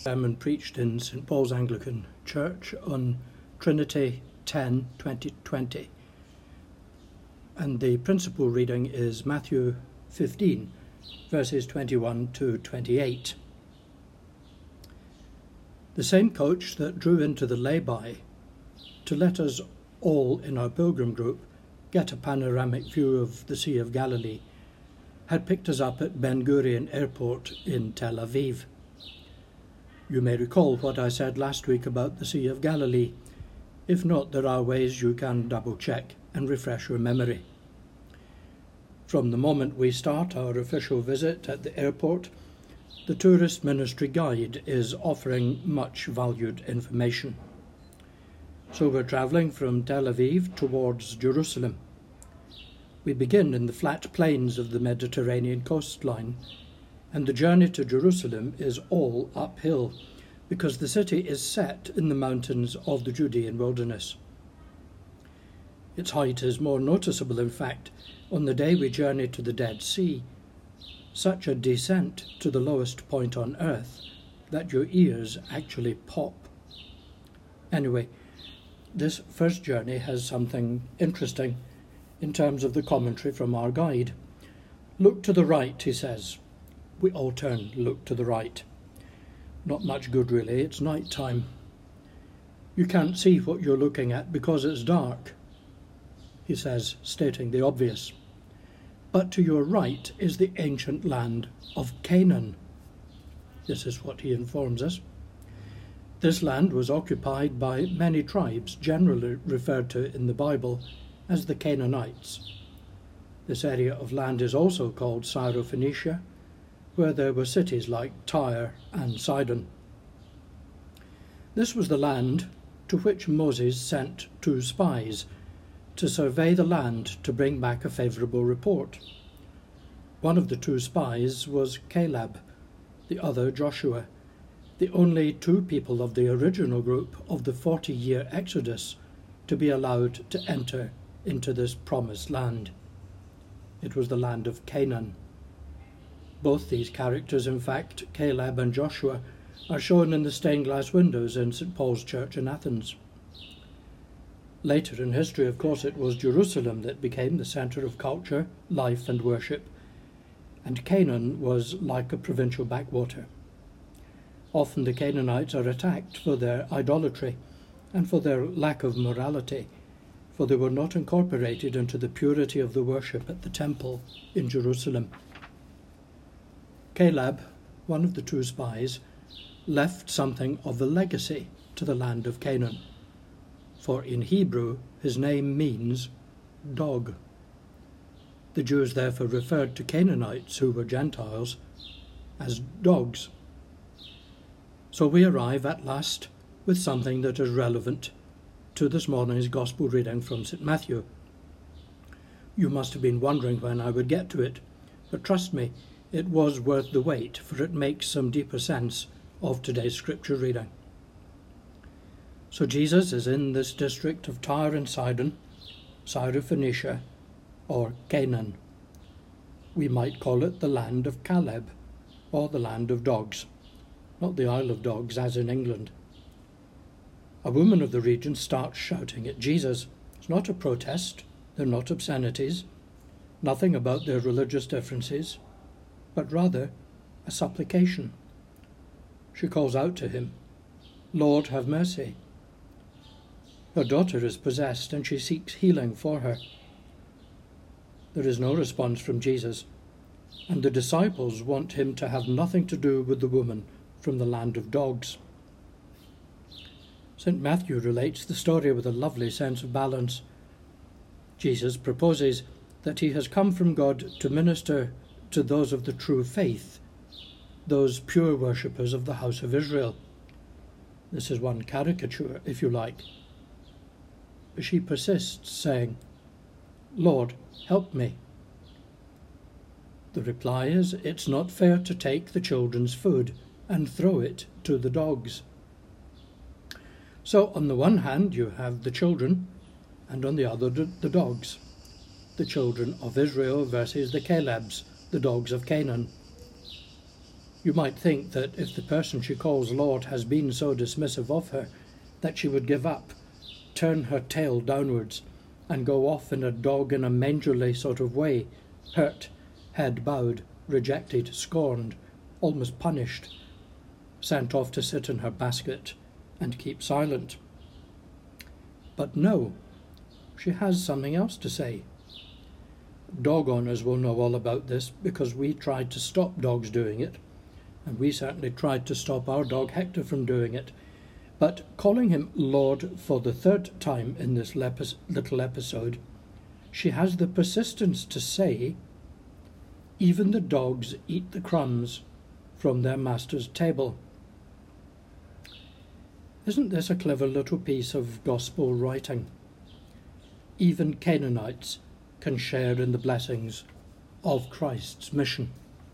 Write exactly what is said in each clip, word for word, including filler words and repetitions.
sermon preached in Saint Paul's Anglican Church on Trinity ten twenty twenty, and the principal reading is Matthew fifteen, verses twenty-one to twenty-eight. The same coach that drew into the lay-by to let us all in our pilgrim group get a panoramic view of the Sea of Galilee had picked us up at Ben Gurion Airport in Tel Aviv. You may recall what I said last week about the Sea of Galilee. If not, there are ways you can double-check and refresh your memory. From the moment we start our official visit at the airport, the Tourist Ministry Guide is offering much valued information. So we're travelling from Tel Aviv towards Jerusalem. We begin in the flat plains of the Mediterranean coastline, and the journey to Jerusalem is all uphill because the city is set in the mountains of the Judean wilderness. Its height is more noticeable, in fact, on the day we journey to the Dead Sea, such a descent to the lowest point on earth that your ears actually pop. Anyway, this first journey has something interesting in terms of the commentary from our guide. Look to the right, he says. We all turn, look to the right. Not much good, really. It's night time. You can't see what you're looking at because it's dark, he says, stating the obvious. But to your right is the ancient land of Canaan. This is what he informs us. This land was occupied by many tribes, generally referred to in the Bible as the Canaanites. This area of land is also called Syro-Phoenicia, where there were cities like Tyre and Sidon. This was the land to which Moses sent two spies to survey the land to bring back a favourable report. One of the two spies was Caleb, the other Joshua, the only two people of the original group of the forty-year Exodus to be allowed to enter into this promised land. It was the land of Canaan. Both these characters, in fact, Caleb and Joshua, are shown in the stained glass windows in Saint Paul's Church in Athens. Later in history, of course, it was Jerusalem that became the centre of culture, life and worship, and Canaan was like a provincial backwater. Often the Canaanites are attacked for their idolatry and for their lack of morality, for they were not incorporated into the purity of the worship at the temple in Jerusalem. Caleb, one of the two spies, left something of a legacy to the land of Canaan, for in Hebrew his name means dog. The Jews therefore referred to Canaanites, who were Gentiles, as dogs. So we arrive at last with something that is relevant to this morning's Gospel reading from Saint Matthew. You must have been wondering when I would get to it, but trust me, it was worth the wait, for it makes some deeper sense of today's scripture reading. So Jesus is in this district of Tyre and Sidon, Syro-Phoenicia, or Canaan. We might call it the land of Caleb, or the land of dogs, not the Isle of Dogs as in England. A woman of the region starts shouting at Jesus. It's not a protest, they're not obscenities, nothing about their religious differences, but rather a supplication. She calls out to him, "Lord, have mercy." Her daughter is possessed and she seeks healing for her. There is no response from Jesus, and the disciples want him to have nothing to do with the woman from the land of dogs. Saint Matthew relates the story with a lovely sense of balance. Jesus proposes that he has come from God to minister to those of the true faith, those pure worshippers of the house of Israel. This is one caricature, if you like. She persists, saying, "Lord, help me." The reply is, it's not fair to take the children's food and throw it to the dogs. So on the one hand you have the children, and on the other the dogs. The children of Israel versus the Calebs, the dogs of Canaan. You might think that if the person she calls Lord has been so dismissive of her, that she would give up, turn her tail downwards, and go off in a dog in a mangerly sort of way, hurt, head bowed, rejected, scorned, almost punished, sent off to sit in her basket and keep silent. But no, she has something else to say. Dog owners will know all about this because we tried to stop dogs doing it, and we certainly tried to stop our dog Hector from doing it. But calling him Lord for the third time in this little episode, she has the persistence to say, even the dogs eat the crumbs from their master's table. Isn't this a clever little piece of gospel writing? Even Canaanites can share in the blessings of Christ's mission.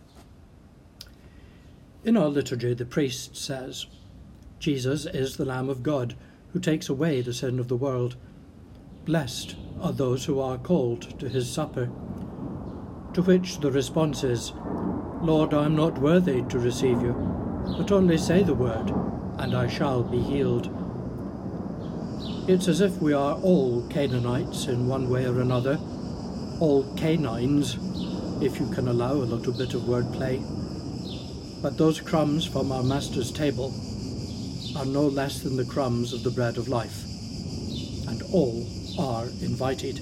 In our liturgy, the priest says, Jesus is the Lamb of God who takes away the sin of the world. Blessed are those who are called to his supper. To which the response is, Lord, I am not worthy to receive you, but only say the word, and I shall be healed. It's as if we are all Canaanites in one way or another, all canines, if you can allow a little bit of wordplay. But those crumbs from our Master's table are no less than the crumbs of the bread of life, and all are invited.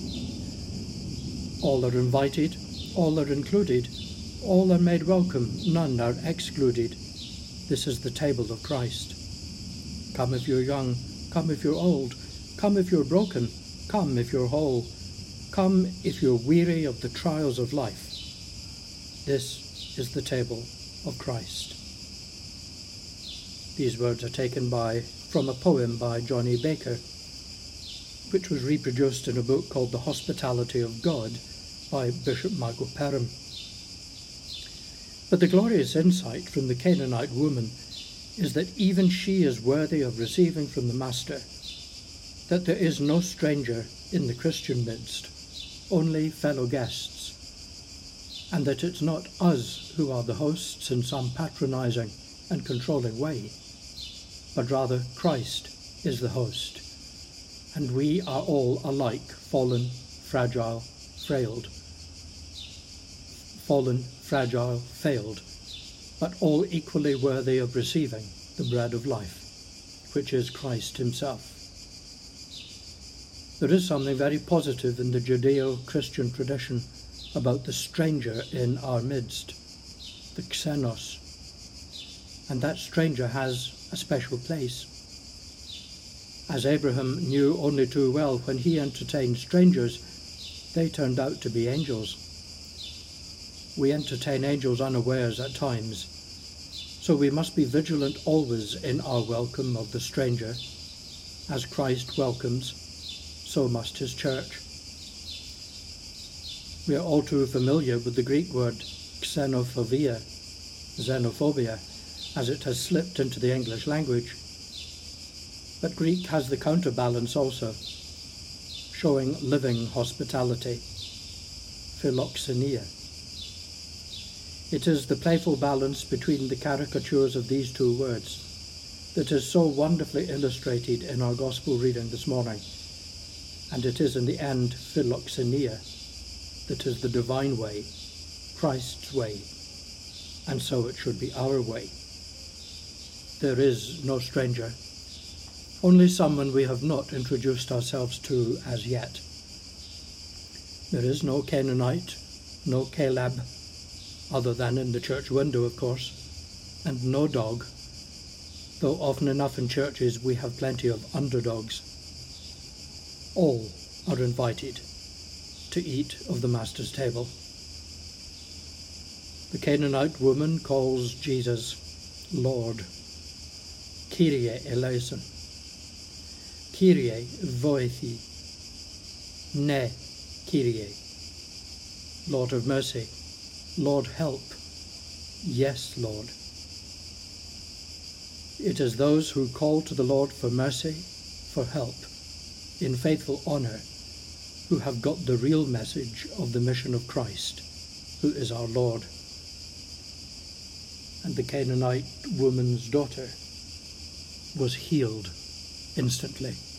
All are invited, all are included, all are made welcome, none are excluded. This is the table of Christ. Come if you're young, come if you're old, come if you're broken, come if you're whole, come if you're weary of the trials of life. This is the table of Christ. These words are taken by from a poem by Johnny Baker, which was reproduced in a book called The Hospitality of God by Bishop Michael Perham. But the glorious insight from the Canaanite woman is that even she is worthy of receiving from the Master, that there is no stranger in the Christian midst, only fellow guests, and that it's not us who are the hosts in some patronizing and controlling way, but rather Christ is the host, and we are all alike fallen, fragile, frailed. Fallen, fragile, failed, but all equally worthy of receiving the bread of life, which is Christ himself. There is something very positive in the Judeo-Christian tradition about the stranger in our midst, the xenos, and that stranger has a special place. As Abraham knew only too well, when he entertained strangers, they turned out to be angels. We entertain angels unawares at times, so we must be vigilant always in our welcome of the stranger. As Christ welcomes, so must his church. We are all too familiar with the Greek word xenophobia, xenophobia, as it has slipped into the English language. But Greek has the counterbalance also, showing living hospitality, philoxenia. It is the playful balance between the caricatures of these two words that is so wonderfully illustrated in our Gospel reading this morning, and it is in the end philoxenia that is the divine way, Christ's way, and so it should be our way. There is no stranger, only someone we have not introduced ourselves to as yet. There is no Canaanite, no Caleb, other than in the church window, of course, and no dog, though often enough in churches we have plenty of underdogs. All are invited to eat of the Master's table. The Canaanite woman calls Jesus Lord, Kyrie eleison, Kyrie voithi, ne Kyrie, Lord of mercy, Lord help, yes Lord. It is those who call to the Lord for mercy, for help, in faithful honour, who have got the real message of the mission of Christ, who is our Lord. and the Canaanite woman's daughter was healed instantly.